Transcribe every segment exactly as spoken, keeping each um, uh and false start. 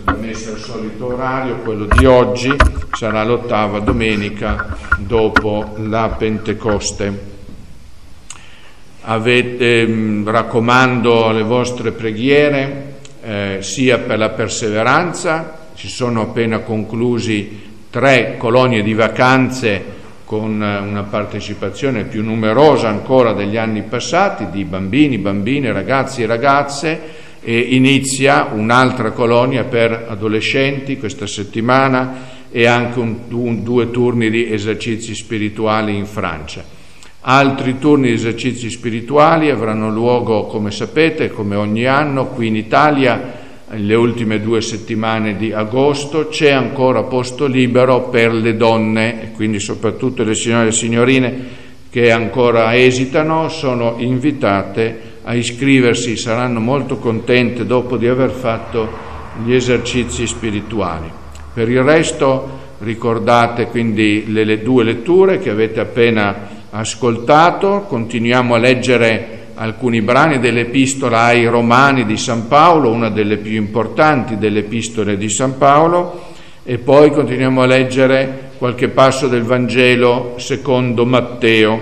messa al solito orario, quello di oggi sarà l'ottava domenica dopo la Pentecoste. Avete, mh, raccomando le vostre preghiere eh, sia per la perseveranza. Ci sono appena conclusi tre colonie di vacanze con una partecipazione più numerosa ancora degli anni passati, di bambini, bambine, ragazzi e ragazze, e inizia un'altra colonia per adolescenti questa settimana e anche un, un, due turni di esercizi spirituali in Francia. Altri turni di esercizi spirituali avranno luogo, come sapete, come ogni anno, qui in Italia, le ultime due settimane di agosto. C'è ancora posto libero per le donne, e quindi soprattutto le signore e le signorine che ancora esitano sono invitate a iscriversi, saranno molto contente dopo di aver fatto gli esercizi spirituali. Per il resto ricordate quindi le, le due letture che avete appena ascoltato. Continuiamo a leggere alcuni brani dell'Epistola ai Romani di San Paolo, una delle più importanti delle epistole di San Paolo, e poi continuiamo a leggere qualche passo del Vangelo secondo Matteo.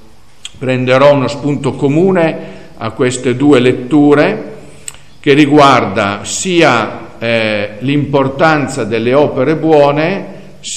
Prenderò uno spunto comune a queste due letture che riguarda sia eh, l'importanza delle opere buone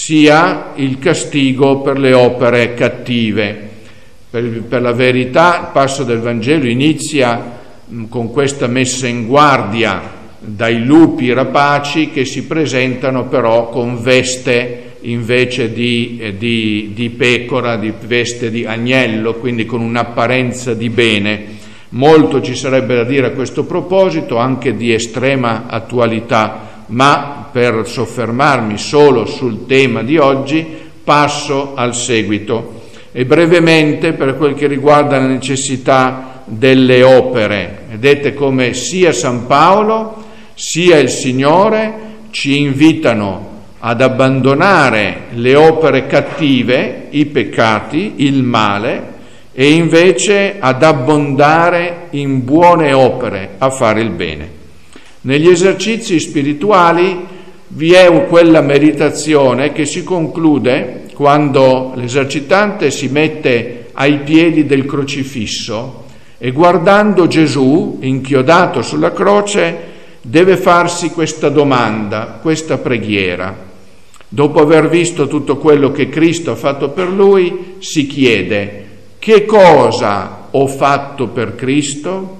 sia il castigo per le opere cattive. Per, per la verità, il passo del Vangelo inizia mh, con questa messa in guardia dai lupi rapaci che si presentano però con veste invece di, eh, di, di pecora, di veste di agnello, quindi con un'apparenza di bene. Molto ci sarebbe da dire a questo proposito, anche di estrema attualità, ma per soffermarmi solo sul tema di oggi passo al seguito. E brevemente per quel che riguarda la necessità delle opere. Vedete come sia San Paolo sia il Signore ci invitano ad abbandonare le opere cattive, i peccati, il male, e invece ad abbondare in buone opere, a fare il bene. Negli esercizi spirituali vi è quella meditazione che si conclude quando l'esercitante si mette ai piedi del crocifisso e, guardando Gesù inchiodato sulla croce, deve farsi questa domanda, questa preghiera. Dopo aver visto tutto quello che Cristo ha fatto per lui, si chiede: che cosa ho fatto per Cristo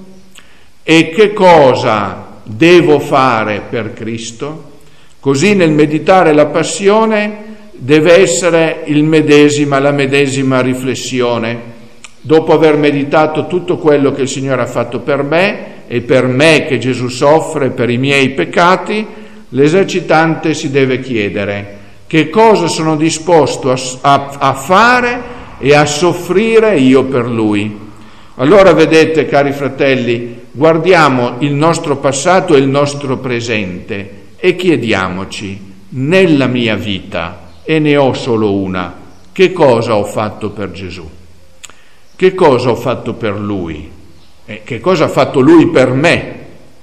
e che cosa devo fare per Cristo? Così nel meditare la passione deve essere il medesima, la medesima riflessione. Dopo aver meditato tutto quello che il Signore ha fatto per me e per me che Gesù soffre per i miei peccati, l'esercitante si deve chiedere: che cosa sono disposto a, a, a fare e a soffrire io per Lui? Allora vedete, cari fratelli, guardiamo il nostro passato e il nostro presente e chiediamoci: nella mia vita, e ne ho solo una, che cosa ho fatto per Gesù? Che cosa ho fatto per Lui? E che cosa ha fatto Lui per me?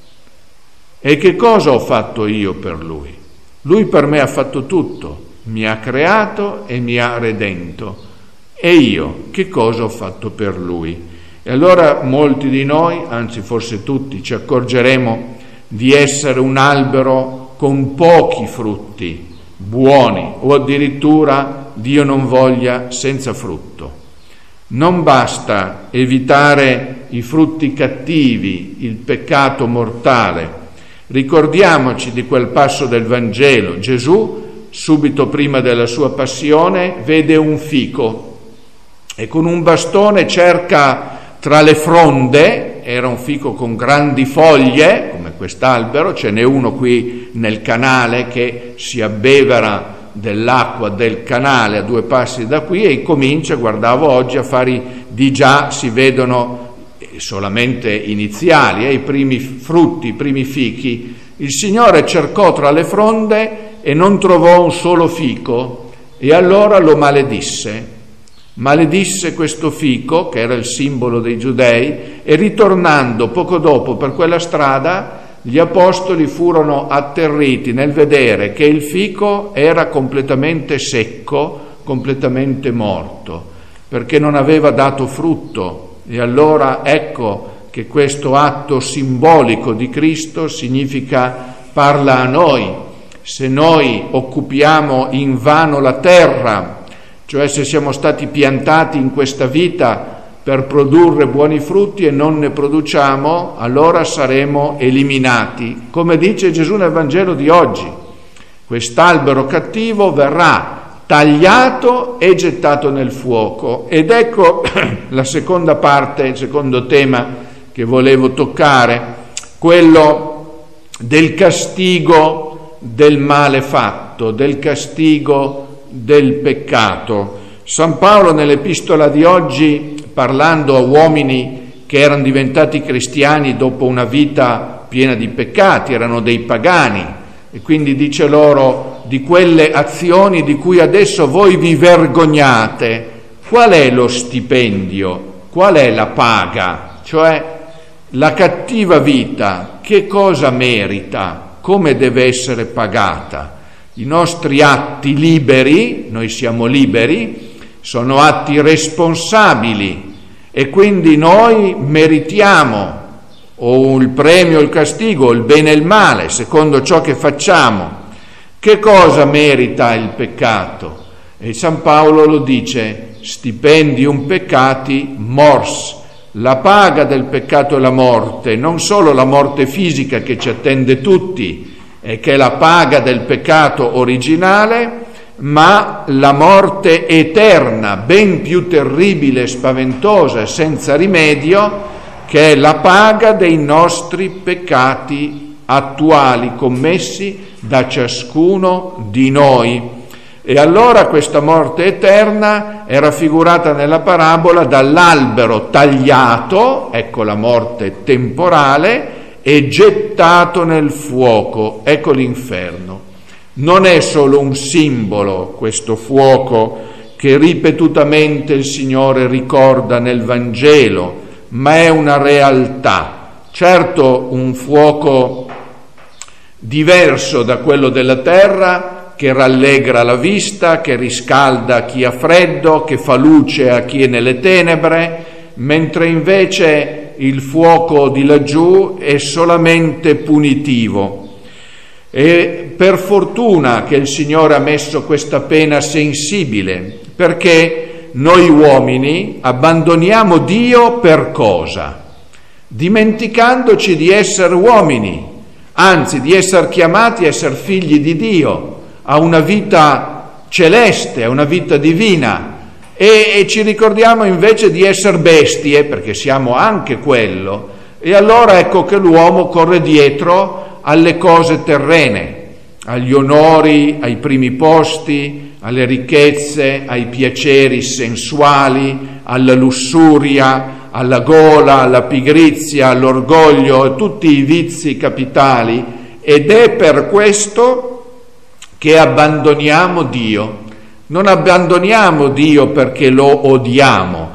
E che cosa ho fatto io per Lui? Lui per me ha fatto tutto, mi ha creato e mi ha redento. E io che cosa ho fatto per Lui? E allora molti di noi, anzi forse tutti, ci accorgeremo di essere un albero con pochi frutti buoni, o addirittura, Dio non voglia, senza frutto. Non basta evitare i frutti cattivi, il peccato mortale. Ricordiamoci di quel passo del Vangelo. Gesù, subito prima della sua passione, vede un fico e con un bastone cerca tra le fronde, era un fico con grandi foglie, come quest'albero, ce n'è uno qui nel canale che si abbevera dell'acqua del canale a due passi da qui, e comincia, guardavo oggi, a fare, di già si vedono solamente iniziali, eh, i primi frutti, i primi fichi. Il Signore cercò tra le fronde e non trovò un solo fico, e allora lo maledisse. Maledisse questo fico, che era il simbolo dei giudei, e ritornando poco dopo per quella strada gli apostoli furono atterriti nel vedere che il fico era completamente secco, completamente morto, perché non aveva dato frutto. E allora ecco che questo atto simbolico di Cristo significa: parla a noi. Se noi occupiamo invano la terra, cioè se siamo stati piantati in questa vita per produrre buoni frutti e non ne produciamo, allora saremo eliminati. Come dice Gesù nel Vangelo di oggi, quest'albero cattivo verrà tagliato e gettato nel fuoco. Ed ecco la seconda parte, il secondo tema che volevo toccare, quello del castigo del male fatto, del castigo del peccato. San Paolo nell'epistola di oggi, parlando a uomini che erano diventati cristiani dopo una vita piena di peccati, erano dei pagani, e quindi dice loro: di quelle azioni di cui adesso voi vi vergognate, qual è lo stipendio? Qual è la paga? Cioè la cattiva vita, che cosa merita? Come deve essere pagata? I nostri atti liberi, noi siamo liberi, sono atti responsabili, e quindi noi meritiamo o il premio o il castigo, il bene e il male, secondo ciò che facciamo. Che cosa merita il peccato? E San Paolo lo dice: stipendium peccati mors. La paga del peccato è la morte, non solo la morte fisica che ci attende tutti e che è la paga del peccato originale, ma la morte eterna, ben più terribile, spaventosa e senza rimedio, che è la paga dei nostri peccati attuali commessi da ciascuno di noi. E allora questa morte eterna è raffigurata nella parabola dall'albero tagliato, ecco la morte temporale, e gettato nel fuoco, ecco l'inferno. Non è solo un simbolo questo fuoco che ripetutamente il Signore ricorda nel Vangelo, ma è una realtà. Certo, un fuoco diverso da quello della terra, che rallegra la vista, che riscalda chi ha freddo, che fa luce a chi è nelle tenebre, mentre invece il fuoco di laggiù è solamente punitivo. E per fortuna che il Signore ha messo questa pena sensibile, perché noi uomini abbandoniamo Dio per cosa? Dimenticandoci di essere uomini, anzi di essere chiamati a essere figli di Dio, a una vita celeste, a una vita divina, e, e ci ricordiamo invece di essere bestie, perché siamo anche quello, e allora ecco che l'uomo corre dietro alle cose terrene, agli onori, ai primi posti, alle ricchezze, ai piaceri sensuali, alla lussuria, alla gola, alla pigrizia, all'orgoglio, tutti i vizi capitali, ed è per questo che abbandoniamo Dio. Non abbandoniamo Dio perché lo odiamo,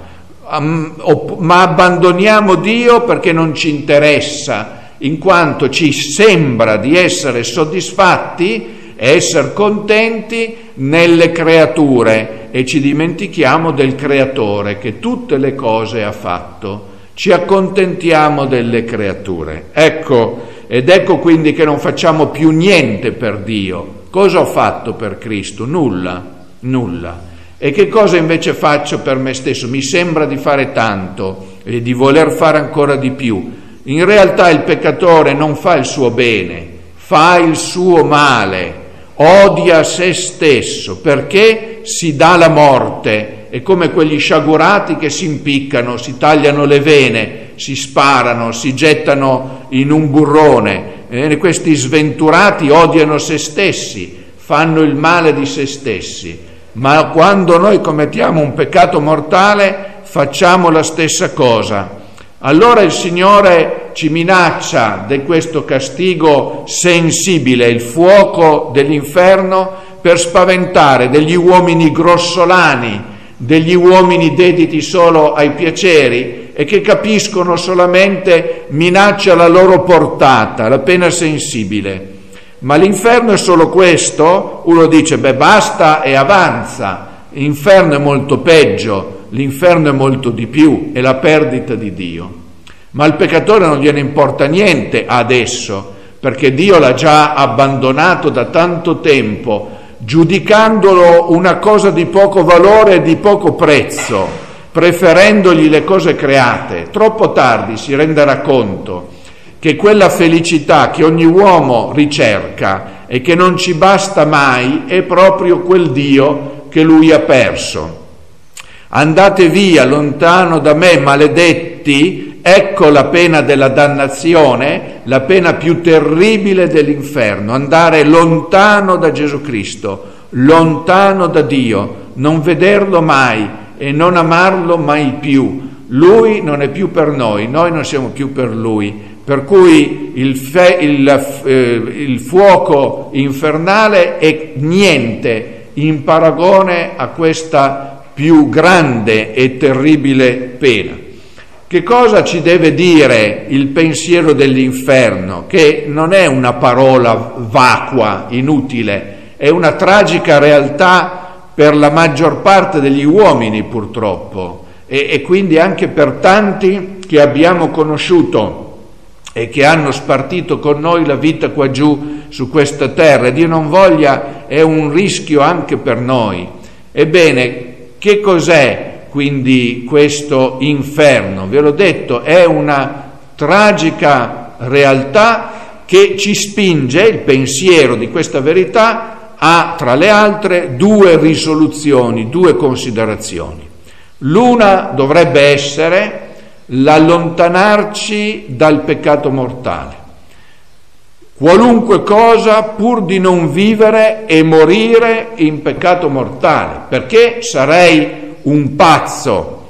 ma abbandoniamo Dio perché non ci interessa, in quanto ci sembra di essere soddisfatti e essere contenti nelle creature, e ci dimentichiamo del Creatore che tutte le cose ha fatto. Ci accontentiamo delle creature. Ecco, ed ecco quindi che non facciamo più niente per Dio. Cosa ho fatto per Cristo? Nulla, nulla. E che cosa invece faccio per me stesso? Mi sembra di fare tanto e di voler fare ancora di più. In realtà il peccatore non fa il suo bene, fa il suo male, odia se stesso, perché si dà la morte. È come quegli sciagurati che si impiccano, si tagliano le vene, si sparano, si gettano in un burrone. E questi sventurati odiano se stessi, fanno il male di se stessi, ma quando noi commettiamo un peccato mortale facciamo la stessa cosa. Allora il Signore ci minaccia di questo castigo sensibile, il fuoco dell'inferno, per spaventare degli uomini grossolani, degli uomini dediti solo ai piaceri, e che capiscono solamente minacce alla loro portata, la pena sensibile. Ma l'inferno è solo questo? Uno dice, beh, basta e avanza. L'inferno è molto peggio, l'inferno è molto di più, è la perdita di Dio. Ma al peccatore non gliene importa niente adesso, perché Dio l'ha già abbandonato da tanto tempo, giudicandolo una cosa di poco valore e di poco prezzo, preferendogli le cose create. Troppo tardi si renderà conto che quella felicità che ogni uomo ricerca e che non ci basta mai è proprio quel Dio che lui ha perso. Andate via, lontano da me, maledetti, ecco la pena della dannazione, la pena più terribile dell'inferno, andare lontano da Gesù Cristo, lontano da Dio, non vederlo mai e non amarlo mai più. Lui non è più per noi, noi non siamo più per Lui. Per cui il, fe, il, eh, il fuoco infernale è niente in paragone a questa più grande e terribile pena. Che cosa ci deve dire il pensiero dell'inferno? Che non è una parola vacua, inutile, è una tragica realtà per la maggior parte degli uomini, purtroppo, e, e quindi anche per tanti che abbiamo conosciuto e che hanno spartito con noi la vita qua giù su questa terra. Dio non voglia, è un rischio anche per noi. Ebbene, che cos'è quindi questo inferno? Ve l'ho detto, è una tragica realtà che ci spinge, il pensiero di questa verità, a, tra le altre, due risoluzioni, due considerazioni. L'una dovrebbe essere l'allontanarci dal peccato mortale. Qualunque cosa pur di non vivere e morire in peccato mortale, perché sarei un pazzo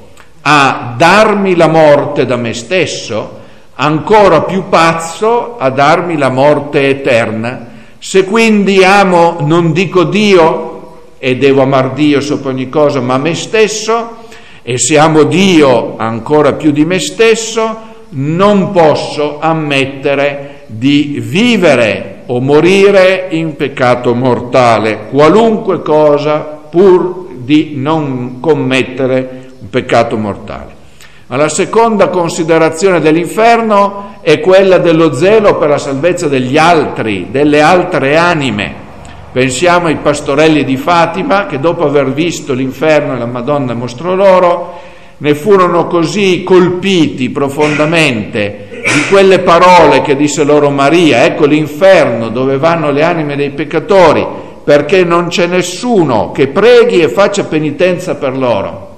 a darmi la morte da me stesso, ancora più pazzo a darmi la morte eterna. Se quindi amo, non dico Dio, e devo amar Dio sopra ogni cosa, ma me stesso, e se amo Dio ancora più di me stesso, non posso ammettere di vivere o morire in peccato mortale, qualunque cosa pur di non commettere un peccato mortale. Ma la seconda considerazione dell'inferno è quella dello zelo per la salvezza degli altri, delle altre anime. Pensiamo ai pastorelli di Fatima che dopo aver visto l'inferno e la Madonna mostrò loro, ne furono così colpiti profondamente di quelle parole che disse loro Maria: ecco l'inferno dove vanno le anime dei peccatori, perché non c'è nessuno che preghi e faccia penitenza per loro.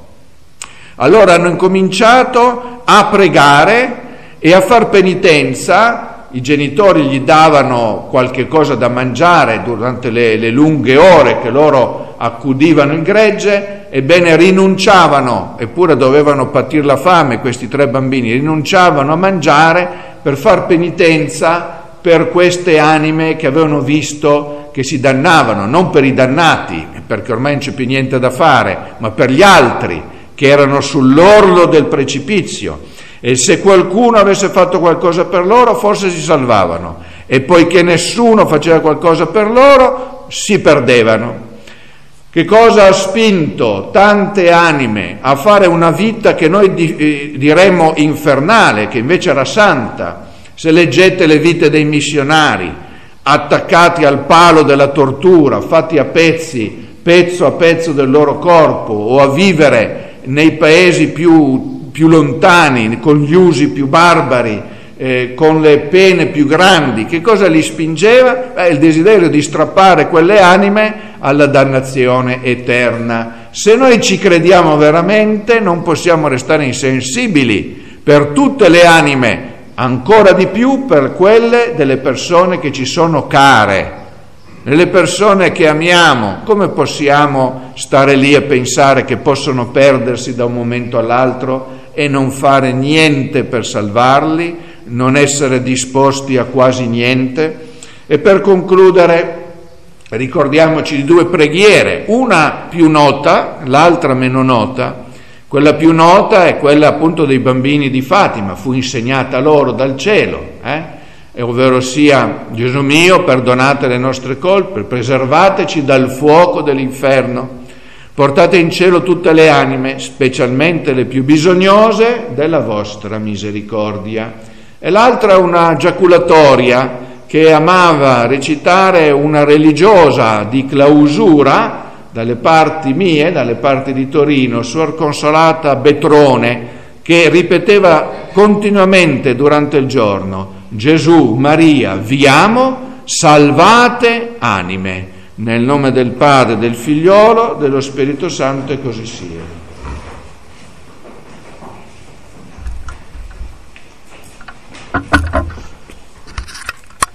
Allora hanno incominciato a pregare e a far penitenza. I genitori gli davano qualche cosa da mangiare durante le, le lunghe ore che loro accudivano in gregge, ebbene rinunciavano, eppure dovevano patire la fame questi tre bambini, rinunciavano a mangiare per far penitenza per queste anime che avevano visto che si dannavano, non per i dannati, perché ormai non c'è più niente da fare, ma per gli altri che erano sull'orlo del precipizio. E se qualcuno avesse fatto qualcosa per loro, forse si salvavano, e poiché nessuno faceva qualcosa per loro, si perdevano. Che cosa ha spinto tante anime a fare una vita che noi di, eh, diremmo infernale, che invece era santa? Se leggete le vite dei missionari, attaccati al palo della tortura, fatti a pezzi, pezzo a pezzo del loro corpo, o a vivere nei paesi più più lontani, con gli usi più barbari, eh, con le pene più grandi, che cosa li spingeva? Beh, il desiderio di strappare quelle anime alla dannazione eterna. Se noi ci crediamo veramente, non possiamo restare insensibili per tutte le anime, ancora di più per quelle delle persone che ci sono care, nelle persone che amiamo. Come possiamo stare lì a pensare che possono perdersi da un momento all'altro e non fare niente per salvarli, non essere disposti a quasi niente? E per concludere, ricordiamoci di due preghiere, una più nota, l'altra meno nota, Quella più nota è quella appunto dei bambini di Fatima, fu insegnata loro dal cielo, eh? E ovvero sia: Gesù mio, perdonate le nostre colpe, preservateci dal fuoco dell'inferno, portate in cielo tutte le anime, specialmente le più bisognose della vostra misericordia. E l'altra una giaculatoria che amava recitare una religiosa di clausura dalle parti mie, dalle parti di Torino, Suor Consolata Betrone, che ripeteva continuamente durante il giorno: Gesù, Maria, vi amo, salvate anime. Nel nome del Padre, del Figliolo, dello Spirito Santo, e così sia.